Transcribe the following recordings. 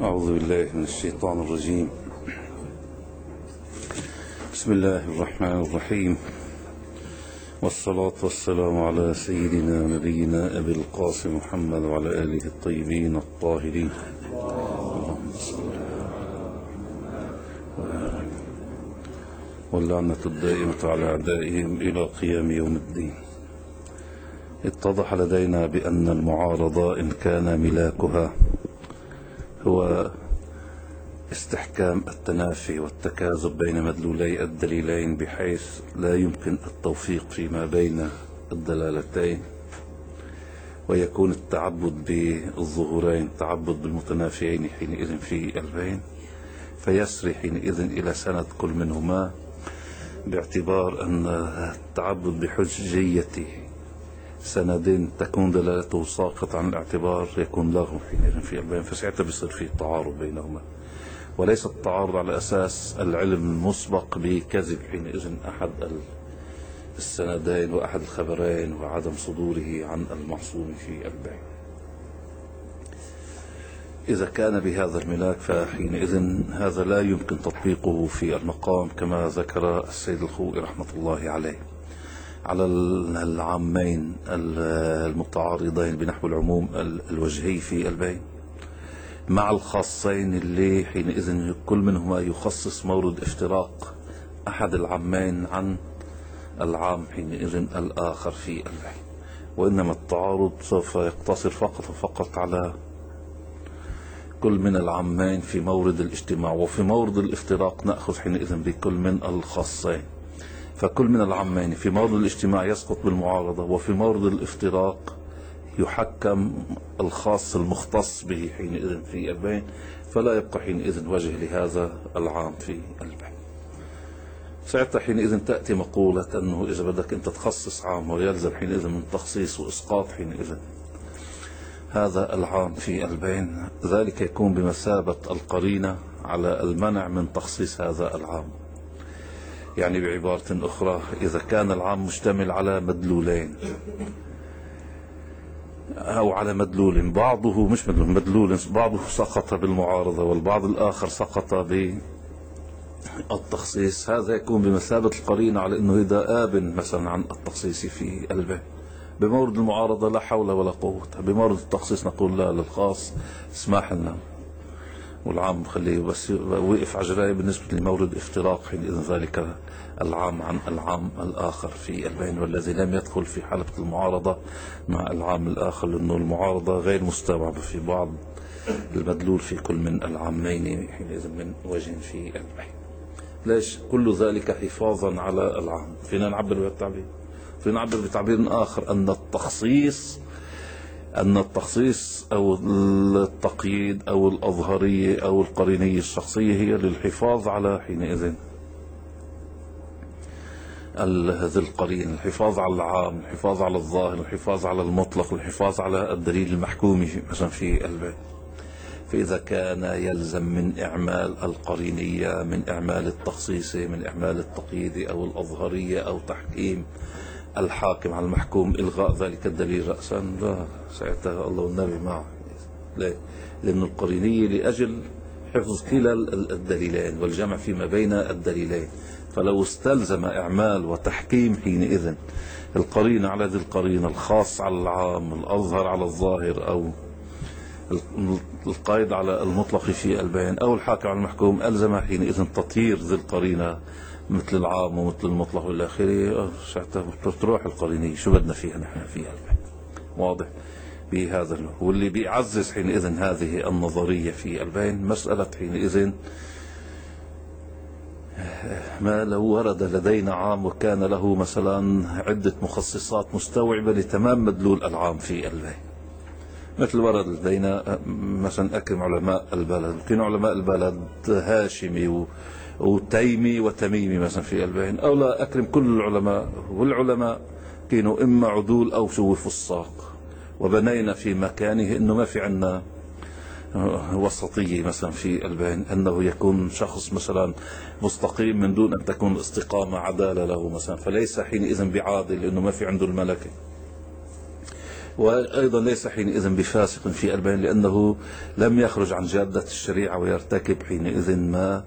أعوذ بالله من الشيطان الرجيم. بسم الله الرحمن الرحيم، والصلاة والسلام على سيدنا نبينا أبي القاسم محمد وعلى آله الطيبين الطاهرين. اللهم صل واللعنة الدائمة على أعدائهم إلى قيام يوم الدين. اتضح لدينا بأن المعارضة إن كان ملاكها هو استحكام التنافي والتكاذب بين مدلولي الدليلين، بحيث لا يمكن التوفيق فيما بين الدلالتين، ويكون التعبد بالظهورين تعبد بالمتنافيين حينئذ في البين، فيسري حينئذ إلى سند كل منهما، باعتبار أن التعبد بحجية سند تكون دلالته ساقطة عن الاعتبار يكون لغو حينئذ في البين، فساعتها بيصير فيه تعارض بينهما، وليس التعارض على أساس العلم المسبق بكذب حينئذ أحد السندين وأحد الخبرين وعدم صدوره عن المعصوم في البين. إذا كان بهذا الملاك فحينئذ هذا لا يمكن تطبيقه في المقام كما ذكر السيد الخوئي رحمة الله عليه على العامين المتعارضين بنحو العموم الوجهي في البين، مع الخاصين اللي حينئذ كل منهما يخصص مورد افتراق أحد العامين عن العام حينئذ الآخر في البين. وإنما التعارض سوف يقتصر فقط وفقط على كل من العامين في مورد الاجتماع، وفي مورد الافتراق نأخذ حينئذ بكل من الخاصين، فكل من العامين في مورد الاجتماع يسقط بالمعارضة، وفي مورد الافتراق يحكم الخاص المختص به حينئذ في البين، فلا يبقى حينئذ وجه لهذا العام في البين. ساعتها حينئذ تأتي مقولة أنه إذا بدك أنت تخصص عام ويلزم حينئذ من تخصيص وإسقاط حينئذ هذا العام في البين، ذلك يكون بمثابة القرينة على المنع من تخصيص هذا العام. يعني بعبارة أخرى، إذا كان العام مشتمل على مدلولين أو على مدلول بعضه مش مدلول بعضه سقط بالمعارضة والبعض الآخر سقط بالتخصيص، هذا يكون بمثابة القرينة على أنه إذا آبن مثلا عن التخصيص في البين. بمورد المعارضة لا حول ولا قوة، بمورد التخصيص نقول لا للخاص اسمح لنا، والعام خليه بس وقف عجلائي بالنسبة لمورد افتراق حينئذ ذلك العام عن العام الآخر في البين، والذي لم يدخل في حلقة المعارضة مع العام الآخر، لأنه المعارضة غير مستوعبة في بعض المدلول في كل من العامين حينئذ من وجه في البين. ليش؟ كل ذلك حفاظا على العام. فينا نعبر بالتعبير، فينا نعبر بتعبير آخر أن التخصيص أو التقييد أو الأظهرية أو القرينية الشخصية هي للحفاظ على حينئذ هذه القرين، الحفاظ على العام، الحفاظ على الظاهر، الحفاظ على المطلق، الحفاظ على الدليل المحكوم مثلا في البين. فإذا كان يلزم من إعمال القرينية، من إعمال التخصيص، من إعمال التقييد أو الأظهرية أو تحكيم الحاكم على المحكوم إلغاء ذلك الدليل رأسا، لا، ساعتها الله والنبي معه. ليه؟ لأن القرينية لأجل حفظ كلا الدليلين والجمع فيما بين الدليلين، فلو استلزم إعمال وتحكيم حينئذ القرينة على ذي القرينة، الخاص على العام، الأظهر على الظاهر، أو القيد على المطلق في البين، أو الحاكم على المحكوم، ألزم حينئذ تطهير ذي القرينة مثل العام ومثل المطلق والى اخره، ساعتها بتروح القرينية شو بدنا فيها نحن فيها البين. واضح بهذا واللي بيعزز حينئذ هذه النظرية في البين مسألة حينئذ ما لو ورد لدينا عام وكان له مثلا عدة مخصصات مستوعبة لتمام مدلول العام في البين، مثل ورد لدينا مثلا أكرم علماء البلد، كانوا علماء البلد هاشمي وتيمي وتميمي مثلا في البين، أو لا أكرم كل العلماء، والعلماء كانوا إما عدول أو سووا فساق، وبنينا في مكانه إنه ما في عنا وسطية مثلا في البين، أنه يكون شخص مثلا مستقيم من دون أن تكون الاستقامة عدالة له مثلا، فليس حينئذ بعادل لأنه ما في عنده الملكة. وأيضا ليس حينئذ بفاسق في البين، لأنه لم يخرج عن جادة الشريعة ويرتكب حينئذ ما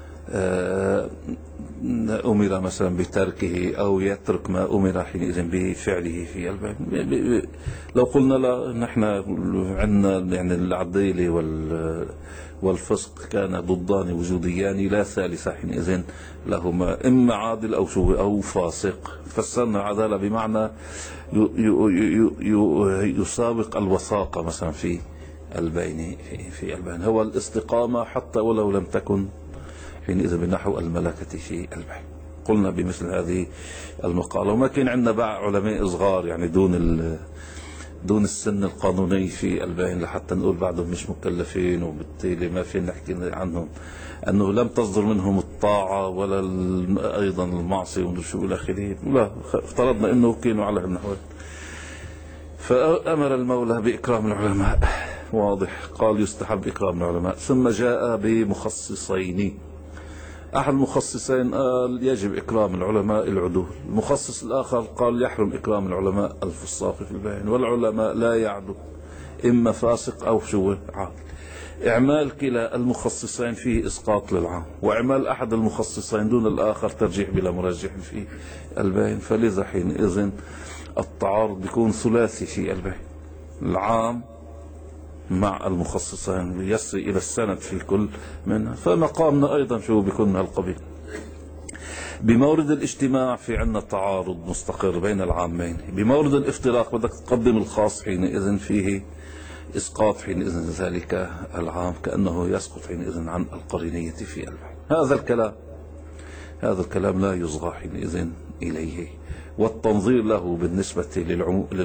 أمر مثلا بتركه أو يترك ما أمر حينئذ بفعله في البين. لو قلنا لا نحن عندنا يعني العديلة والفسق كان ضدان وجوديان لا ثالث حينئذ لهما، إما عادل أو شو أو فاسق. فسرنا العدالة بمعنى يسابق الوثاقة مثلا في البين. في البين هو الاستقامة حتى ولو لم تكن حينئذ بنحو الملكة في البين. قلنا بمثل هذه المقالة. وما كان عندنا باع علماء صغار يعني دون السن القانوني في البين لحتى نقول بعدهم مش مكلفين، وبالتالي ما في نحكي عنهم أنه لم تصدر منهم الطاعة ولا أيضا المعصية وشو إلى آخره. لا، افترضنا أنه كانوا على النحو. فأمر المولى بإكرام العلماء، واضح، قال يستحب إكرام العلماء. ثم جاء بمخصصين. أحد المخصصين قال يجب إكرام العلماء العدول، المخصص الآخر قال يحرم إكرام العلماء الفساق في البين، والعلماء لا يعدو، إما فاسق أو شو عادل. إعمال كلا المخصصين فيه إسقاط للعام، وإعمال أحد المخصصين دون الآخر ترجيح بلا مرجح في البين. فلذا حينئذ التعارض بيكون ثلاثي في البين، العام مع المخصصين ليصل إلى السند في كل منها. فمقامنا أيضا شو بيكون من القبيل. بمورد الاجتماع في عنا تعارض مستقر بين العامين. بمورد الافتراق بدك تقدم الخاص، حينئذ فيه إسقاط حينئذ ذلك العام، كأنه يسقط حينئذ عن القرينية في البين. هذا الكلام لا يصغى حينئذ إليه. والتنظير له بالنسبة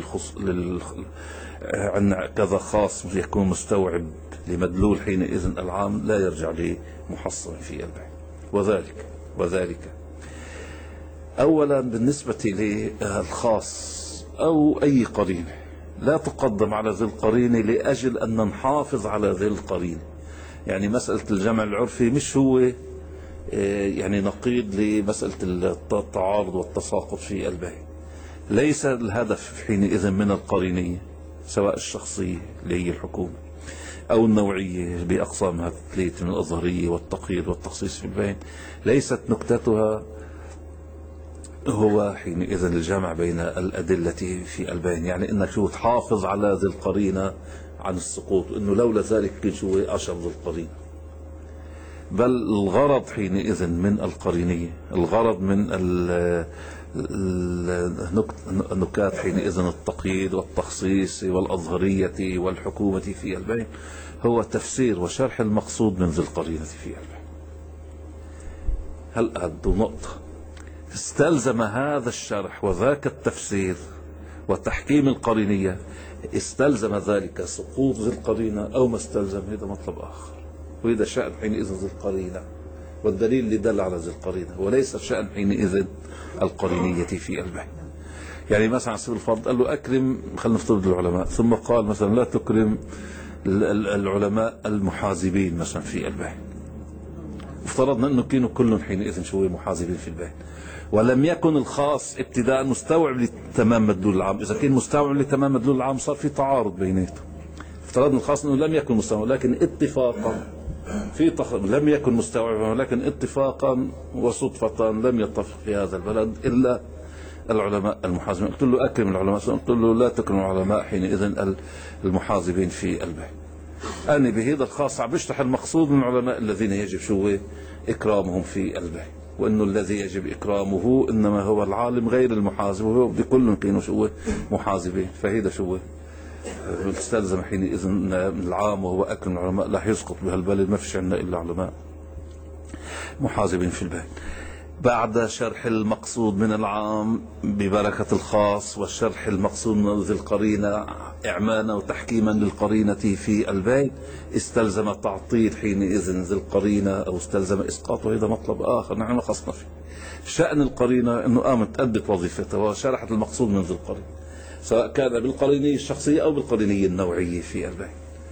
عن كذا خاص يكون مستوعب لمدلول حينئذ العام لا يرجع لمحصن في البين. وذلك أولا بالنسبة للخاص أو أي قرينة لا تقدم على ذي القرينة لأجل أن نحافظ على ذي القرينة. يعني مسألة الجمع العرفي مش هو يعني نقيض لمسألة التعارض والتساقط في البين. ليس الهدف حينئذ من القرينية سواء الشخصية اللي هي الحكومة أو النوعية بأقسامها الثلاثة من الأظهرية والتقييد والتخصيص في البين، ليست نكتتها هو حينئذ الجمع بين الأدلة في البين. يعني إنك شو تحافظ على ذي القرينة عن السقوط، إنه لولا ذلك كان شو أشر ذي القرينة. بل الغرض حينئذ من القرينية، الغرض من النكات حينئذ التقييد والتخصيص والأظهرية والحكومة في البين هو تفسير وشرح المقصود من ذي القرينة في البين. هل أدوا نقطة استلزم هذا الشرح وذاك التفسير وتحكيم القرينية، استلزم ذلك سقوط ذي القرينة أو ما استلزم، هذا مطلب آخر. وإذا شأن حينئذ ذي القرينة والدليل اللي دل على ذي القرينة، وليس شأن حينئذ القرينية في البين. يعني مثلا على سبيل الفرض قال له أكرم، خلينا نفترض العلماء، ثم قال مثلا لا تكرم العلماء المحازبين مثلا في البين. افترضنا أنه كانوا كلهم حينئذ شوي محازبين في البين، ولم يكن الخاص ابتداء مستوعب لتمام مدلول العام. إذا كان مستوعب لتمام مدلول العام صار في تعارض بيناتهم. افترضنا الخاص أنه لم يكن مستوعب، لكن اتفاقا لم يكن مستوعبا، ولكن اتفاقا وصدفة لم يتفق في هذا البلد إلا العلماء المحازبين. قلت له أكرم العلماء، قلت له لا تكرم العلماء حينئذ المحازبين في البين. أنا بهذا الخاص عم بشرح المقصود من العلماء الذين يجب شو إكرامهم في البين، وأنه الذي يجب إكرامه إنما هو العالم غير المحازب، وهو بكل كانوا شو محازبين. فهذا شو استلزم حينئذ العام وهو أكرم العلماء لا يسقط بهالبلد، ما فيش عندنا إلا علماء محازبين في البين. بعد شرح المقصود من العام ببركة الخاص وشرح المقصود من ذي القرينة إعمانا وتحكيما للقرينة في البين، استلزم تعطيل حينئذ ذي القرينة أو استلزم إسقاطه. هذا مطلب آخر نحن ما خصنا فيه. شأن القرينة أنه قامت أدت وظيفتها وشرحت المقصود من ذي القرينة، سواء كان بالقرينية الشخصية أو بالقرينية النوعية في البين.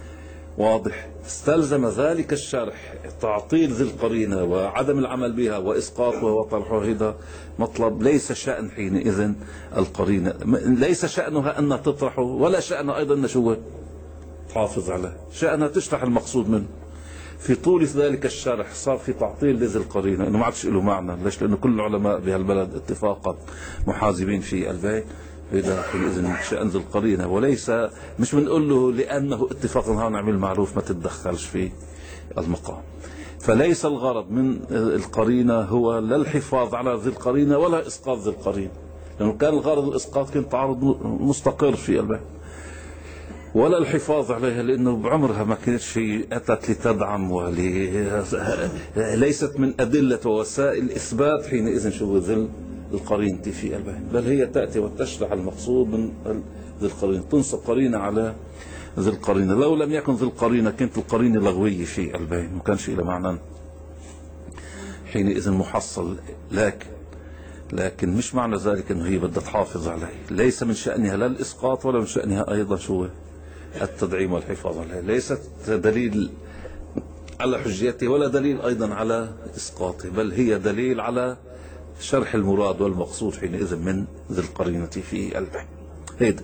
واضح. استلزم ذلك الشرح تعطيل ذي القرينة وعدم العمل بها وإسقاطها وطرحها. هذا مطلب ليس شأن حينئذ القرينة، ليس شأنها أن تطرحه، ولا شأنها أيضا أن شو تحافظ عليه، شأنها تشرح المقصود منه. في طول ذلك الشرح صار في تعطيل لذي القرينة، انه ما عادش له معنى. ليش؟ لانه كل العلماء بهالبلد اتفاقا محاذبين في البيت. هذا حينئذ شأن ذي القرينة، وليس مش بنقول له لأنه اتفاقا هون نعمل معروف ما تتدخلش في المقام. فليس الغرض من القرينة هو لا الحفاظ على ذي القرينة ولا إسقاط ذي القرينة، لأنه كان الغرض الإسقاط كان تعارض مستقر في البيت، ولا الحفاظ عليها لأنه بعمرها ما كانتش أتت لتدعم ليست من أدلة ووسائل إثبات حينئذ شو ذي القرينة في البين، بل هي تأتي وتشرح المقصود من ذي القرينة، تنصب قرينة على ذي القرينة. لو لم يكن ذي القرينة كانت القرينة لغوية في البين، ما كانش إلى معنى حينئذ محصل. لكن مش معنى ذلك أنه هي بدها تحافظ عليه، ليس من شأنها لا الإسقاط ولا من شأنها أيضا شو التدعيم والحفاظ عليه. ليست دليل على حجيته ولا دليل أيضا على إسقاطه، بل هي دليل على شرح المراد والمقصود حينئذ من ذي القرينة في البين. هيدا.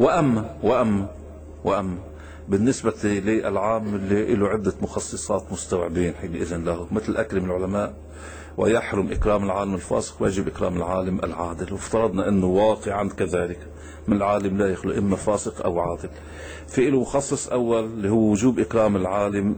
وأما بالنسبة للعام اللي له عدة مخصصات مستوعبين حينئذ له، مثل أكرم العلماء ويحرم إكرام العالم الفاسق ويجب إكرام العالم العادل، وافترضنا أنه واقعا كذلك من العالم لا يخلو إما فاسق أو عادل. في له مخصص أول اللي هو وجوب إكرام العالم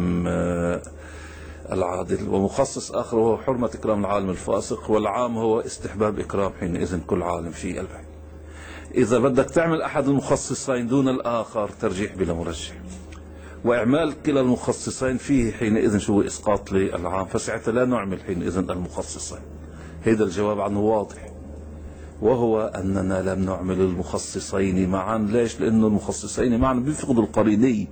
العادل، ومخصص آخر هو حرمة إكرام العالم الفاسق، والعام هو استحباب إكرام حينئذ كل عالم في البين. إذا بدك تعمل أحد المخصصين دون الآخر ترجيح بلا مرجح، وإعمال كلا المخصصين فيه حينئذ شو إسقاط للعام، فساعتها لا نعمل حينئذ المخصصين. هذا الجواب عنه واضح، وهو أننا لم نعمل المخصصين معا. ليش؟ لأنه المخصصين معا بيفقدوا القرينية.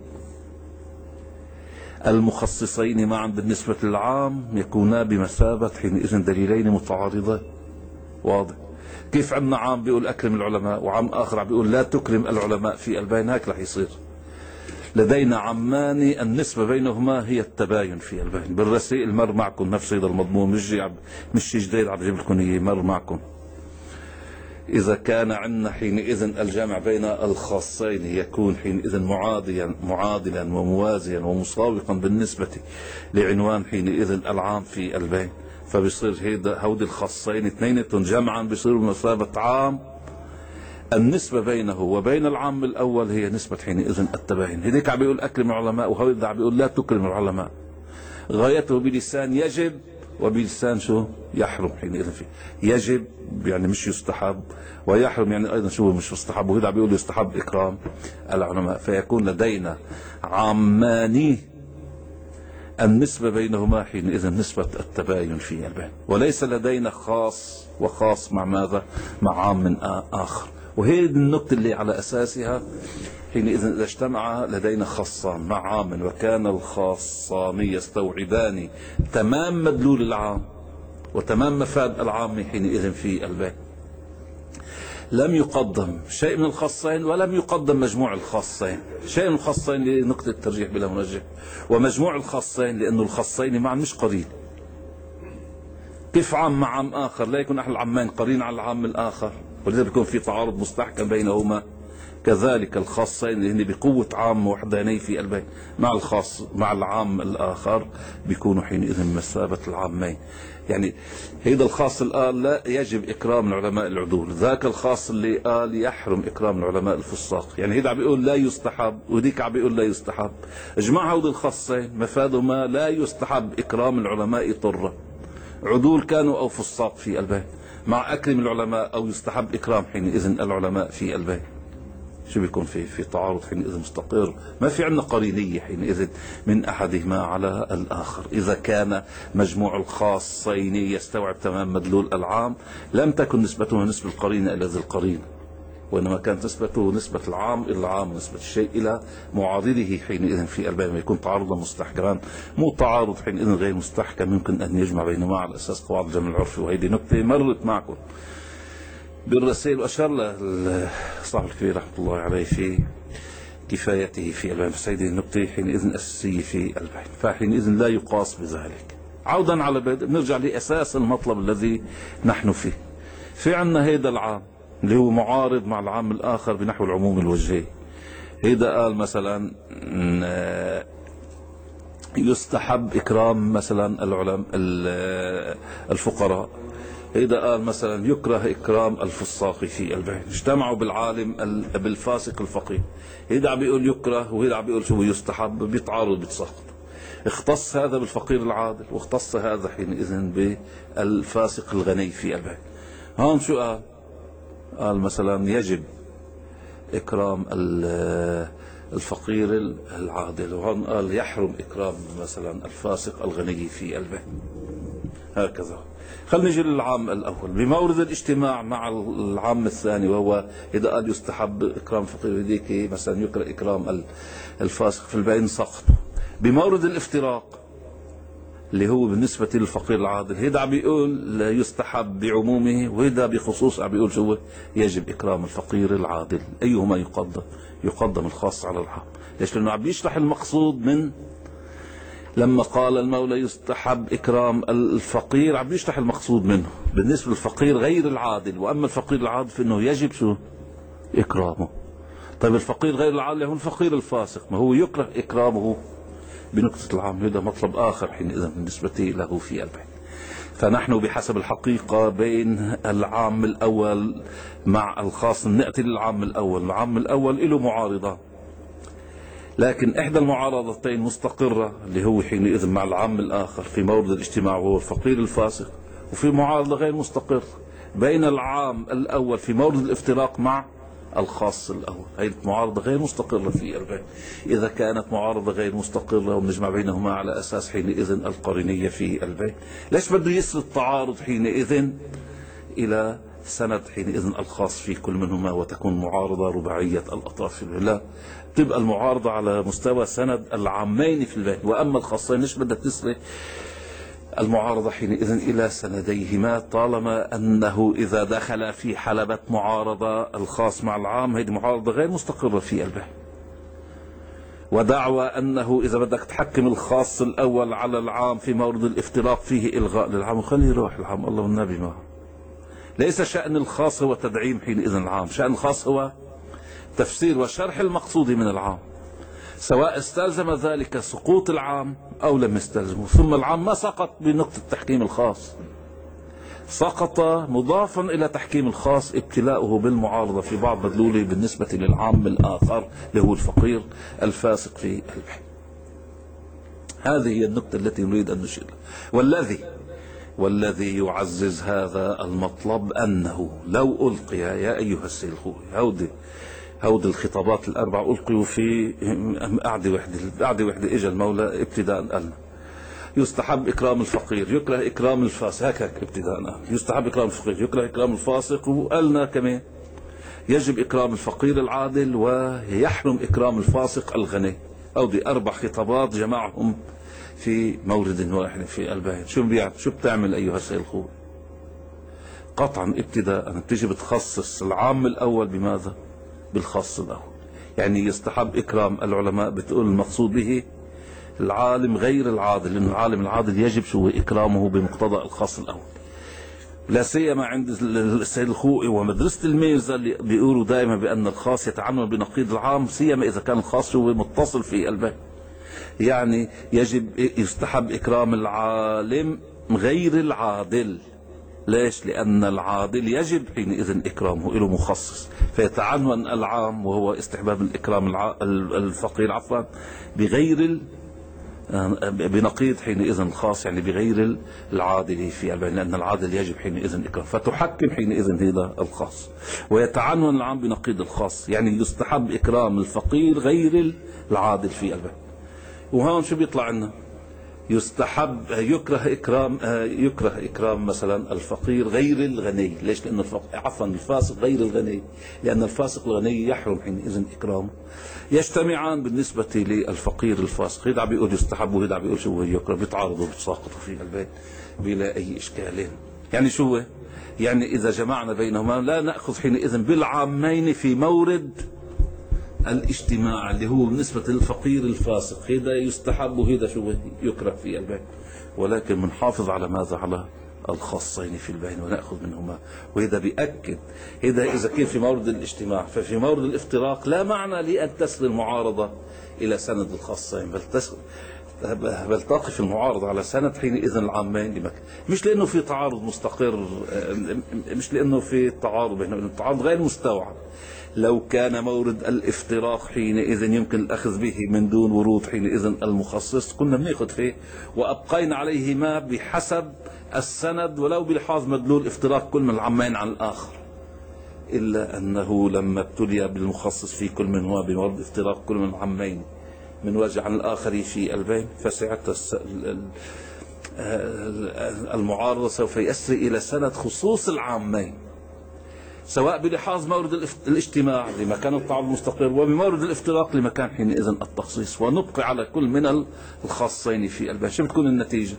المخصصين معا بالنسبة للعام يكونا بمثابة حينئذ دليلين متعارضين. واضح؟ كيف عندنا عام بيقول أكرم العلماء وعام آخر بيقول لا تكرم العلماء في البين، هيك رح يصير. لدينا عمان النسبة بينهما هي التباين في البين. بالرسائل مر معكم نفس هذا المضمون، مش جديد عم بجيب لكم اياه، مر معكم. إذا كان عندنا حينئذ الجمع بين الخاصين يكون حينئذ معادلا وموازيا ومساوقا بالنسبة لعنوان حينئذ العام في البين، فبيصير هودي الخاصين اثنينتهم جمعا بيصيروا بمثابة عام. النسبة بينه وبين العام الأول هي نسبة حينئذ التباين. هذيك عم بيقول أكرم العلماء وهذا عم بيقول لا تكرم العلماء. غايته بلسان يجب وبلسان شو يحرم حينئذ فيه. يجب يعني مش يستحب، ويحرم يعني أيضا شو مش يستحب، وهذا عم بيقول يستحب إكرام العلماء. فيكون لدينا عامان النسبة بينهما حينئذ نسبة التباين في البين، وليس لدينا خاص وخاص مع ماذا؟ مع عام من آخر. وهي النقطة اللي على أساسها حينئذ إذا اجتمع لدينا خاصان مع عام وكان الخاصان يستوعبان تمام مدلول العام وتمام مفاد العام حينئذ في البين، لم يقدم شيء من الخاصين ولم يقدم مجموع الخاصين. شيء من الخاصين لنقطة الترجيح بلا مرجح، ومجموع الخاصين لأنه الخاصين معا مش قرين. كيف عام مع عام آخر لا يكون أحد العامين قرين على العام الآخر، ولذا بيكون في تعارض مستحكم بينهما. كذلك الخاصين اللي هن بقوة عام وحداني في البين مع الخاص مع العام الآخر بيكونوا حينئذ مثابة العامين. يعني هيدا الخاص اللي قال لا يجب إكرام العلماء العدول، ذاك الخاص اللي قال يحرم إكرام العلماء الفساق. يعني هيدا عم بيقول لا يستحب وذيك عم بيقول لا يستحب. اجمع هودي الخاصين مفادهما لا يستحب إكرام العلماء طرا، عدول كانوا أو فساق في البين، مع أكرم العلماء أو يستحب إكرام حينئذ العلماء في البين. شو بيكون في تعارض حينئذ مستقر، ما في عندنا قرينية حينئذ من أحدهما على الآخر. إذا كان مجموع الخاصين يستوعب تمام مدلول العام لم تكن نسبته نسبة القرينة إلى ذي القرينة، وإنما كانت نسبته نسبة العام إلى العام، نسبة الشيء إلى معارضه حينئذ في البين. ما يكون تعارضا مستحكما، مو تعارض حينئذ غير مستحكم يمكن أن يجمع بينهما على أساس قواعد الجمع العرفي. وهذه نكتة مرت معكم بالرسائل، وأشار له صاحب الكبير رحمة الله عليه في كفايته في البيان. بس هذه النقطة حينئذ أساسية في البيان، فحينئذ لا يقاس بذلك. عودا على بنرجع لأساس المطلب الذي نحن فيه. في عنا هيدا العام اللي هو معارض مع العام الآخر بنحو العموم الوجهي. هيدا قال مثلا يستحب إكرام مثلا الفقراء. هيدا قال مثلا يكره إكرام الفساق في البيان. اجتمعوا بالعالم بالفاسق الفقير. هيدا عم بيقول يكره وهيدا عم بيقول شو يستحب، بيتعارض بيتساقط. اختص هذا بالفقير العادل واختص هذا حينئذ بالفاسق الغني في البيان. هون شو قال؟ قال مثلا يجب إكرام الفقير العادل، وهون قال يحرم إكرام مثلا الفاسق الغني في البيان. هكذا. خلينا نجي للعام الأول بمورد الاجتماع مع العام الثاني، وهو إذا قال يستحب إكرام الفقير هذيك مثلا يكره إكرام الفاسق في البيان سقط. بمورد الافتراق اللي هو بالنسبة للفقير العادل، هيدا عم بيقول يستحب بعمومه، وهيدا بخصوص عم بيقول شو يجب إكرام الفقير العادل. أيهما يقدم الخاص على العام. ليش؟ لأنه عم بيشرح المقصود من لما قال المولى يستحب إكرام الفقير، عم بيشرح المقصود منه بالنسبة للفقير غير العادل. وأما الفقير العادل فإنه يجب شو إكرامه. طيب الفقير غير العادل هو الفقير الفاسق، ما هو يكره إكرامه بنقطة العام. هذا مطلب آخر حينئذ بالنسبة له في البيان. فنحن بحسب الحقيقة بين العام الأول مع الخاص. نأتي للعام الأول. العام الأول له معارضة، لكن إحدى المعارضتين مستقرة اللي هو حينئذ مع العام الآخر في مورد الاجتماع وهو الفقير الفاسق. وفي معارضة غير مستقرة بين العام الأول في مورد الافتراق مع الخاص الأول. هذه المعارضة غير مستقرة في البيان. إذا كانت معارضة غير مستقرة ونجمع بينهما على أساس حينئذ القرينية في البيان، ليش بده يصل التعارض حينئذ إلى سند حينئذ الخاص في كل منهما وتكون معارضة رباعية الأطراف في البيان؟ لا، تبقى المعارضة على مستوى سند العامين في البيان. وأما الخاصين ليش بدها تصل المعارضة حينئذ إلى سنديهما، طالما أنه إذا دخل في حلبة معارضة الخاص مع العام هذه معارضة غير مستقرة في البيان. ودعوى أنه إذا بدك تحكم الخاص الأول على العام في مورد الافتراق فيه إلغاء للعام، وخليه يروح العام الله والنبي معه. ليس شأن الخاص هو تدعيم حينئذ العام، شأن الخاص هو تفسير وشرح المقصود من العام، سواء استلزم ذلك سقوط العام أو لم يستلزمه. ثم العام ما سقط بنقطة تحكيم الخاص، سقط مضافا إلى تحكيم الخاص ابتلاؤه بالمعارضة في بعض مدلوله بالنسبة للعام الآخر اللي هو الفقير الفاسق في البيان. هذه هي النقطة التي نريد أن نشير. والذي يعزز هذا المطلب أنه لو ألقي يا أيها السيد الخوي هود الخطابات الأربع ألقيوا في قعدة وحدة إجا المولى ابتداء قالنا يستحب إكرام الفقير، يكره إكرام الفاسق. هكذا ابتداء يستحب إكرام الفقير، يكره إكرام الفاسق. وقالنا كمان يجب إكرام الفقير العادل ويحرم إكرام الفاسق الغني. هودي أربع خطابات جمعهم في مورد واحد في البيان. شو بتعمل أيها السيد الخوي؟ قطعا ابتداء بتيجي بتخصص العام الأول بماذا؟ بالخاص الأول. يعني يستحب إكرام العلماء بتقول المقصود به العالم غير العادل، لأن العالم العادل يجب شو إكرامه بمقتضى الخاص الأول. لا سيما عند السيد الخوئي ومدرسة الميرزا اللي بيقولوا دائما بأن الخاص يتعنون بنقيض العام، سيما إذا كان الخاص هو متصل في البيان. يعني يجب يستحب إكرام العالم غير العادل. ليش؟ لأن العادل يجب حينئذ إكرامه، له مخصص، فيتعنون العام وهو استحباب الإكرام الفقير بغير بنقيض حينئذ الخاص، يعني بغير العادل في البيان، لأن العادل يجب حينئذ إكرام، فتحكم حينئذ هذا الخاص. ويتعنون العام بنقيض الخاص، يعني يستحب إكرام الفقير غير العادل في البيان. وهون شو بيطلع لنا؟ يستحب يكره إكرام مثلا الفقير غير الغني. ليش؟ لأن الفاسق غير الغني، لأن الفاسق الغني يحرم حينئذ إكرامه. يجتمعان بالنسبة للفقير الفاسق. هذا بيقول يستحب وهذا بيقول شو يكره، بيتعارضوا بيتساقطوا في البيت بلا أي إشكال. يعني شو؟ يعني إذا جمعنا بينهما لا نأخذ حينئذ بالعامين في مورد الاجتماع اللي هو بالنسبة للفقير الفاسق، هذا يستحب وهذا شو يكره في البيع، ولكن بنحافظ على ماذا؟ على الخاصين في البين ونأخذ منهما. وهذا بيأكد هذا إذا كان في مورد الاجتماع، ففي مورد الافتراق لا معنى لأن تسري المعارضة إلى سند الخاصين، بل تقف المعارضة على سند حينئذ العامين، مش لأنه في تعارض مستقر، مش لأنه في تعارض بينهم، التعارض غير مستوعب. لو كان مورد الافتراق حينئذ يمكن الأخذ به من دون ورود حينئذ المخصص، كنا بناخذ فيه وأبقينا عليه ما بحسب السند ولو بلحاظ مدلول افتراق كل من العمين عن الآخر. إلا أنه لما ابتلي بالمخصص في كل منهما بمورد افتراق كل من العمين من وجه عن الآخر في البين، فساعتها المعارضة سوف يسري إلى سند خصوص العامين، سواء بلحاظ مورد الاجتماع لمكان التعارض المستقر وبمورد الافتراق لمكان حينئذ التخصيص، ونبقي على كل من الخاصين في البين. شو بتكون النتيجة؟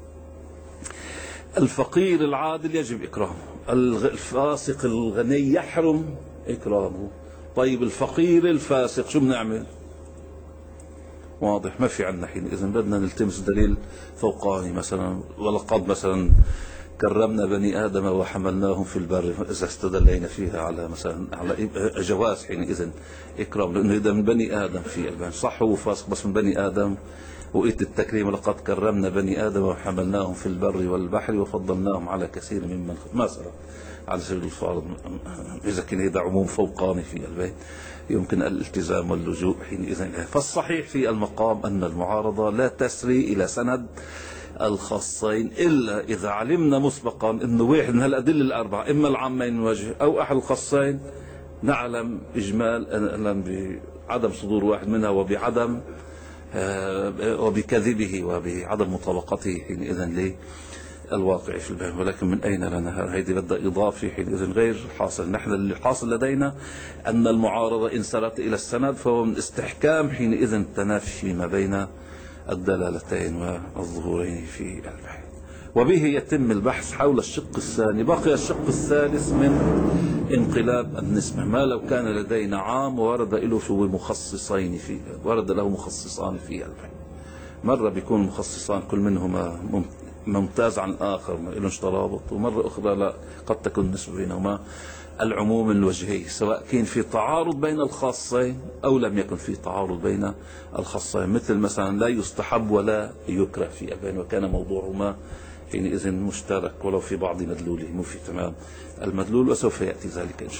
الفقير العادل يجب إكرامه، الفاسق الغني يحرم إكرامه. طيب الفقير الفاسق شو بنعمل؟ واضح، ما في عندنا حينئذ بدنا نلتمس دليل فوقاني مثلا، ولقد مثلا كرمنا بني آدم وحملناهم في البر، إذا استدلينا فيها على مثلا على جواز حينئذ إكرام، لأنه إذا من بني آدم في البر صح هو فاسق بس من بني آدم، وإيت التكريم لقد كرمنا بني آدم وحملناهم في البر والبحر وفضلناهم على كثير ممن ما سبق على سبيل الفارض. إذا كان هذا عموم فوقاني في البيت يمكن الالتزام واللجوء حينئذ. فالصحيح في المقام أن المعارضة لا تسري إلى سند الخاصين إلا إذا علمنا مسبقا أنه واحد من هالأدلة الأربعة، إما العامين من وجه أو أحد الخاصين، نعلم إجمال بعدم صدور واحد منها وبعدم وبكذبه وبعدم مطابقته حينئذ للواقع في البيان. ولكن من أين لنا هذه؟ بدأ إضافي حينئذ غير حاصل. نحن اللي حاصل لدينا أن المعارضة إن سرت إلى السند فهو من استحكام حينئذ التنافي ما بين الدلالتين والظهورين في البحث، وبه يتم البحث حول الشق الثاني. بقي الشق الثالث من انقلاب النسبة، ما لو كان لدينا عام وورد له شو مخصصين فيه، ورد له مخصصان في البحث، مرة بيكون مخصصان كل منهما ممتاز عن آخر ما لهمش ترابط، ومرة أخرى لا، قد تكون النسبة بينهما العموم الوجهي، سواء كان في تعارض بين الخاصين أو لم يكن في تعارض بين الخاصين، مثل مثلا لا يستحب ولا يكره في البين، وكان موضوعهما حينئذ مشترك ولو في بعض مدلوله مو في تمام المدلول، وسوف يأتي ذلك إن شاء الله.